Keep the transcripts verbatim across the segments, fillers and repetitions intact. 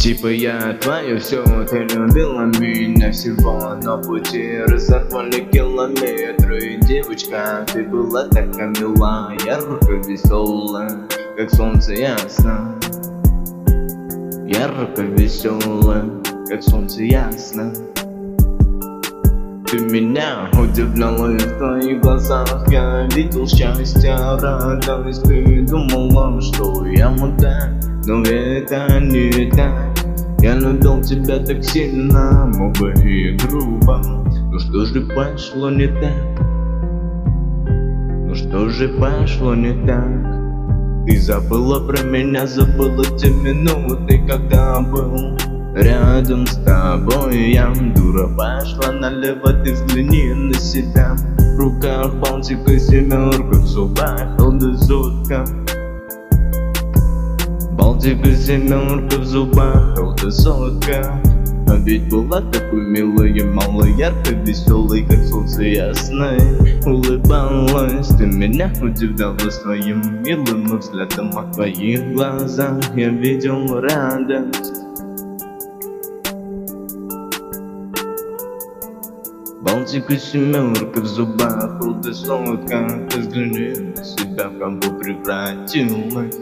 Типа я твое все, ты любила меня всего, но пути разорвали километры. Девочка, ты была такая мила, ярко веселая, как солнце ясно. Ярко веселая, как солнце ясно. Ты меня удивляла, и в твоих глазах я видел счастье, радость. Ты думала, что я мудак, но это не так. Я любил тебя так сильно, мог бы и грубо. Ну что же пошло не так? Ну что же пошло не так? Ты забыла про меня, забыла те минуты, когда был рядом с тобой. Я дура пошла налево, ты взгляни на себя. В руках Балтика семерка, в зубах холодозотка. Балтика семерка, в зубах холодозотка. А ведь была такой милой, малой, ярко веселой, как солнце ясное. Улыбалась, ты меня удивляла своим милым взглядом. А в твоих глазах я видел радость. Балтика семерка, в зубах холодозотка. Ты взгляни на себя, в кого превратилась.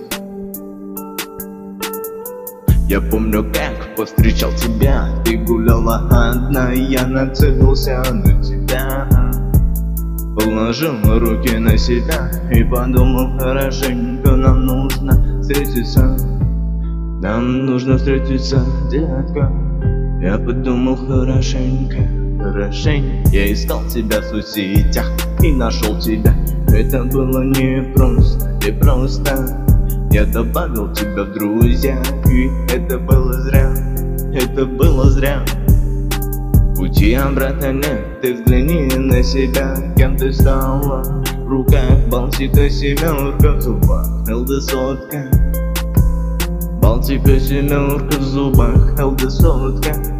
Я помню, как повстречал тебя. Ты гуляла одна, я нацелился на тебя. Положил руки на себя и подумал хорошенько. Нам нужно встретиться, нам нужно встретиться, детка. Я подумал хорошенько, хорошенько. Я искал тебя в соцсетях и нашел тебя. Это было непросто, непросто. Я добавил тебя в друзья, и это было зря, это было зря. Пути обратно нет, ты взгляни на себя, кем ты стала. В руках Балтика семерка, в зубах холодозотка. Балтика семерка, в зубах холодозотка.